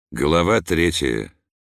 Глава 3.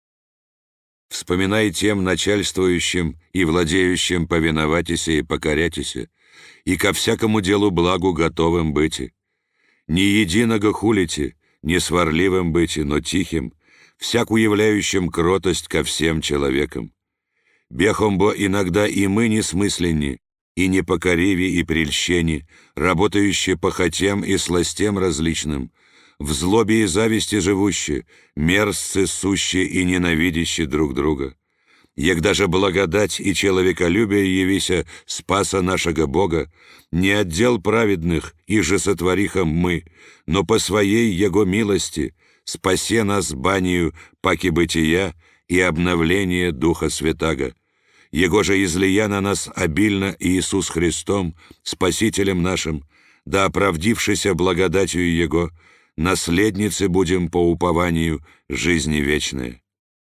«Вспоминай тем начальствующим и владеющим повиноватися и покорятися, и ко всякому делу благу готовым быти. Не единого хулите, не сварливым быти, но тихим, всяку являющим кротость ко всем человекам. Бехомбо иногда и мы несмысленни, и непокориви и прельщени, работающие по хотям и сластям различным, в злобе и зависти живущие, мерзцы сущие и ненавидящие друг друга. Егда же благодать и человеколюбие явися спаса нашего Бога, не отдел праведных, и же сотворихом мы, но по своей Его милости спасе нас банию паки бытия и обновление Духа Святаго. Его же излия на нас обильно Иисус Христом, Спасителем нашим, да оправдившися благодатью Его, наследницы будем по упованию жизни вечной.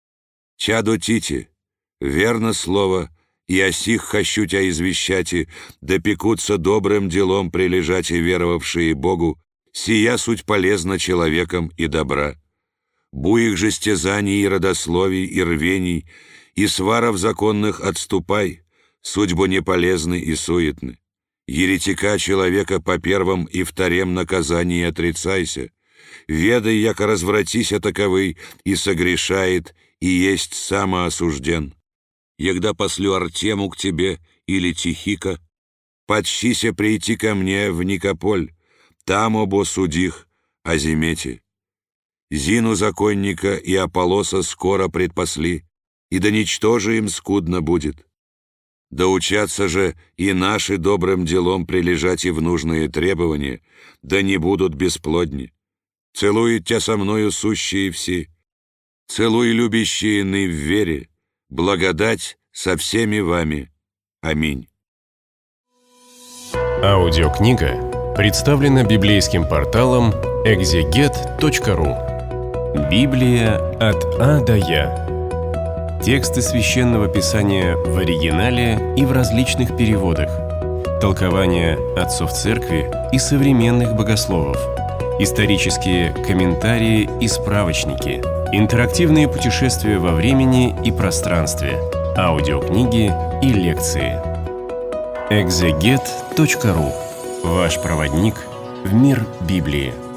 Чадо Тити, верно слово, и о сих хочу тебя извещати, да пекутся добрым делом прилежать и веровавшие Богу, сия суть полезна человеком и добра. Буих же стезаний и родословий и рвений, и сваров законных отступай, судьбу неполезны и суетны. Еретика человека по первом и вторем наказании отрицайся, ведай, яко развратися таковый, и согрешает, и есть самоосужден. Егда послю Артему к тебе или Тихика, подщися прийти ко мне в Никополь, там обо судих о Зимете. Зину законника и Аполлоса скоро предпосли, и да ничтоже им скудно будет. Да учатся же и наши добрым делом прилежать и в нужные требования, да не будут бесплодни. Целует тебя со мною сущие все, целуй любящие иные в вере, благодать со всеми вами. Аминь. Аудиокнига представлена библейским порталом exeget.ru. Библия от А до Я. Тексты Священного Писания в оригинале и в различных переводах. Толкования отцов церкви и современных богословов. Исторические комментарии и справочники. Интерактивные путешествия во времени и пространстве. Аудиокниги и лекции. exeget.ru. Ваш проводник в мир Библии.